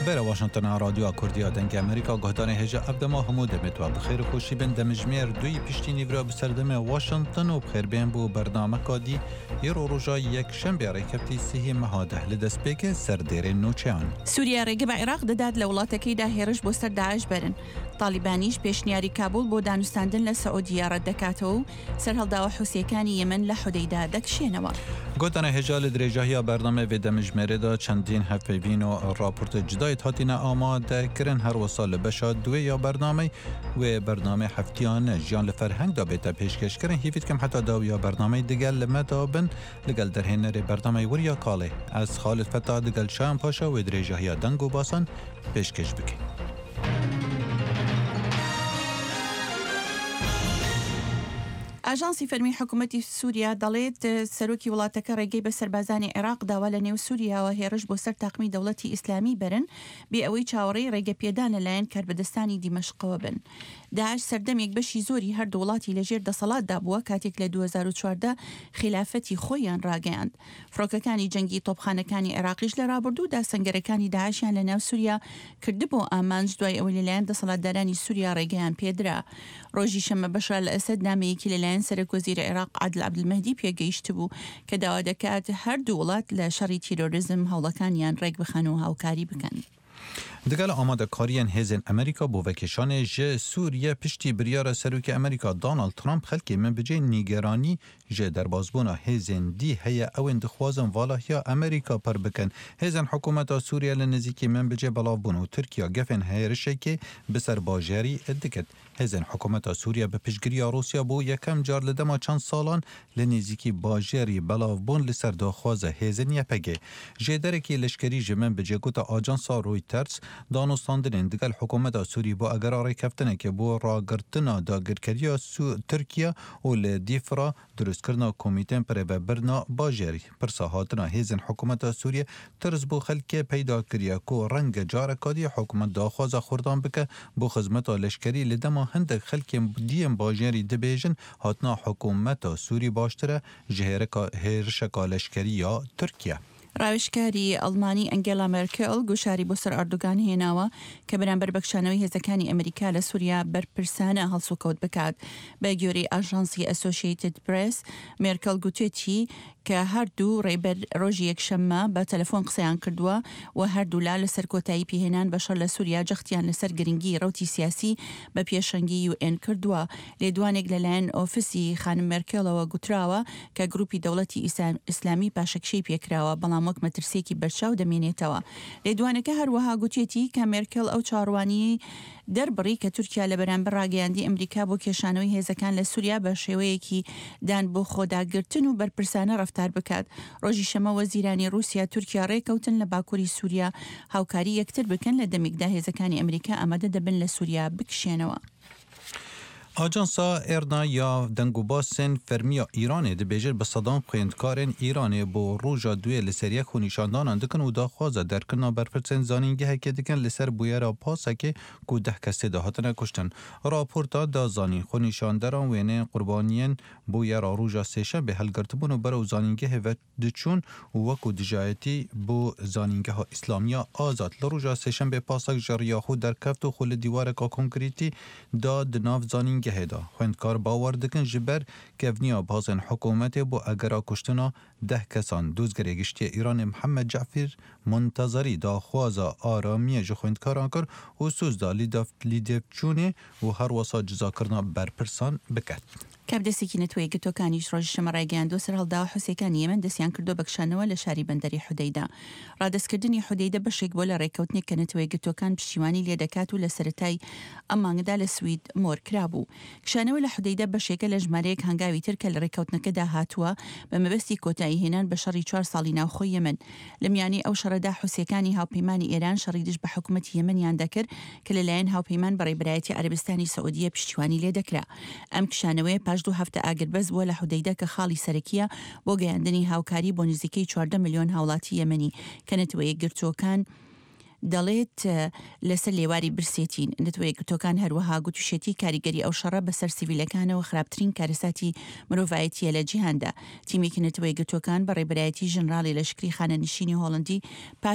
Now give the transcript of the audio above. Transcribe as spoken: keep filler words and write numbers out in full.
بر واشنطن رادیو کوردیا دنگ امریکا گهدان هجا ابدما همو دمت و بخیر خوشی بن دمجمیر دوی پشتی نیورا بسردم واشنطن و بخیر بین بو برنامه کادی یرو روژا یک شنبه ریکبتی سیه مهاده لدست بیک سردیر نوچیان سوریا رگب عراق داد لولاتکی ده هرش بو سر داعش برن طالبانیش پیشنیاری کابل بو دانستاندن لسعودیه ردکاتو سر هلداو حوسیکانی یمن لحدیده دکشینوا گهدان هجا لدرجاهی برنامه و دمجمیر دا چندین هفوین و راپورت جدای هاتینا آماده کرن هر وصال بشا دوی یا برنامه و برنامه هفتیان جیان لفرهنگ دا بیتا پیشکش کرن هیفید کم حتی داو یا برنامه دگل لمدابن لگل در هنر برنامه وریا کاله از خالد فتا دگل شام پاشا و درجاهی دنگو باسن پیشکش بکن. ئاژانسی فەرمی حکوومەتی سووریا دەڵێت سەرۆکی وڵاتەکە ڕێگەی بە سەربازانی عێراق داوا لە نێو سووریاوە هێرش بۆ سەر تاقمی دەوڵەتی ئیسلامی برن بێ ئەوەی چاوەڕێی ڕێگەپێدان لەلایەن کاربەدەستانی دیمەشقەوە بن. داعش سەردەمێک بەشی زۆری هەردوو وڵاتی لەژێر دەسەڵاتدا بووە کاتێک لە دوو هەزار و چواردە خلافەتی خۆیان ڕاگەیاند. فڕۆکەکانی جەنگی تۆپخانەکانی عێراقیش لە ڕابردوودا سەنگەرەکانی داعشیان لە ناو سووریا کردبوو ئامانج دوای ئەوەی لەلایەن دەسەڵاتدارانی سووریا ڕێگەیان پێدرا. ڕۆژی شەمە بەشار لە ئەسەد نامەیەکی لەلایەن سەرۆک وەزیرە عێراق عادل عەبدولمەهدی پێگەیشت بوو کە داوا دەکات هەردوو وڵات لە شەڕی تیرۆریزم هەوڵەکانیان ڕێک بخەن و هاوکاری بکەن. دگل آماده کاریان هزن امریکا بو وکشان ج سوریه پشتی بریار سروک امریکا دونالد ترامپ خلکی من بجه نیگرانی ج در بازبونا هزن دی هیا اوین دخوازن والهیا امریکا پر بکن هزن حکومت سوریه لنزیکی من بجه بلافبون و ترکیا گفن هیرشه که بسر باجری ادکت هزن حکومت سوریه به پشگیری روسیا بو یکم جار لدما چند سالان لنزیکی باجری بلافبون لسر دخواز هزن یپگه ج درکی لشکری جمن بجه گوتا آجانسا رویترز دانستاندن دگل حکومت سوری با اگر آره کفتنه که با راگرتنا داگرکریا سو ترکیه و لدیفرا درست کرنا کمیتن پر برنا باجری پر ساحاتنا هیزن حکومت سوریه ترز بو خلک پیدا کریا کو رنگ جارکادی حکومت داخواز خوردان بکه بو خدمت لشکری لدما هند خلک دیم باجری دبیجن هاتنا حکومت سوری باشتره جهرکا هرشکا لشکری یا ترکیه. ڕاوێژکاری ئەڵمانی ئەنگێلا مێرکێل گوشاری بۆ سەر ئەردوگان هێناوە کە بەرامبەر بەخشانەوەی هێزەکانی ئەمریکا لە سووریا بەرپرسانە هەڵسوکەوت بکات. بە گوێرەی ئاژانسی ئەسۆشیێتد پرێس مێرکەل گوتێتی کە هەردوو ڕێبەر ڕۆژی یەکشەممە بە تەلەفۆن قسەیان کردووە و هەردوولا لەسەر کۆتایی پێهێنان بەشەر لە سووریا جەختیان لەسەر گرنگی ڕەوتی سیاسی بە پێشەنگی یو ئێن کردووە. لێدوانێک لەلایەن ئۆفیسی خانم مێرکێلەوە گوتراوە کە گروپی دەوڵەتی ئیسلامی پاشەکشەی پێکراوە بەڵام وەک مەترسێکی بەرچاو دەمێنێتەوە. لێدوانەکە هەروەها گوتێتی کە مێرکێل ئەو چاڕوانی دەربڕی کە تورکیا لە بەرامبەر ڕاگەیاندی ئەمریکا بۆ کێشانەوەی هێزەکان لە سووریا بە شێوەیەکی دان بۆ خۆداگرتن و بەرپرسانە ڕەفتار بکات. ڕۆژی شەمە وەزیرانی رووسیا تورکیا ڕێکەوتن لە باکووری سووریا هاوکاری یەکتر بکەن لە دەمێکدا هێزەکانی ئەمریکا ئامادە دەبن لە سووریا بکشێنەوە. آجانسا ارنا یا دنگوباسن فرمیا ایران دبیجر به صدام خویندکارن ایران با روژا دوی لسریه خونیشاندان دکن و داخوازه در کنا برپرسن زانینگه که دکن لسر بویرا پاسه که کو ده کسی دهاتنه کشتن. راپورتا دا زانین خونیشاندران وینه قربانیان بویرا روژا سیشن به هلگرتبون و برو زانینگه و دچون و وکو دجایتی بو زانینگه ها اسلامیا آزاد لروژا سیشن به پاسک جریاخو در کفت و خل دیوار کا کنکریتی دا دناف زانینگه هدا خوندکار باور دکن جبر کفنیا بازن حکومت با اگرا کشتنا ده کسان دوزگری گشتی ایران محمد جعفر منتظری دا خوازا آرامی جو خوندکاران کر و سوز دا لیدف چونه و هر واسا جزا کرنا برپرسان بکد. کابدەسێکی نەتوەیە گرتوەکانیش ڕۆژی شەمە ڕایگەیاندووە سەر هەڵداوە حوسەکانی یەمەن دەستیان کردو بەکشانەوە لە شاری بەندەری حودەیدا. ڕادەستکردنی حودەیدا بەشێک بۆ لە ڕێکەوتنێک کە نەتوەیە گرتوەکان پشتیوانی لێ دەکات و لە سەرەتای ئەم مانگەدا لە سوید مۆر کرابوو. کشانەوە لە حودەیدا بەشێکە لە ژمارەیەک هەنگاوی تر کە لە ڕێکەوتنەکەدا هاتووە بە مەبەستی کۆتایی هێنان بە شەڕی چوار ساڵی ناوخۆی یەمەن. لە میانی ئەو شەڕەدا حوسەکانی هاوپەیمانی ئێران شەڕی دژ بە حکوومەتی یەمەنیان دەکرد کە لەلایەن هاوپەیمان بەڕێبەرایەتی عەرەبستانی سەعودیە پشتیوانی لێ دەکرا. ئەم کشانەوەی پاش دوو هەفتە ئاگر بەز بووە لە حودەیدا کە خاڵی سەرەکیە بۆ گەیاندنی هاوکاری بۆ نزیکەی چواردە ملیۆن هاوڵاتی یەمەنی کە نەتوەیە گرتوەکان دەڵێت لەسەر لێواری برسێتین. نەتوەیە گرتوەکان هەروەها گوتوشێتی کاریگەری ئەو شەڕە بەسەر سیڤیلەکانەوە خراپترین کارەساتی مرۆڤایەتیە لە جیهاندا. تیمێکی نەتوەیە گرتوەکان بە ڕێبەرایەتی ژنراڵی لەشکری خانەنشینی هۆڵندی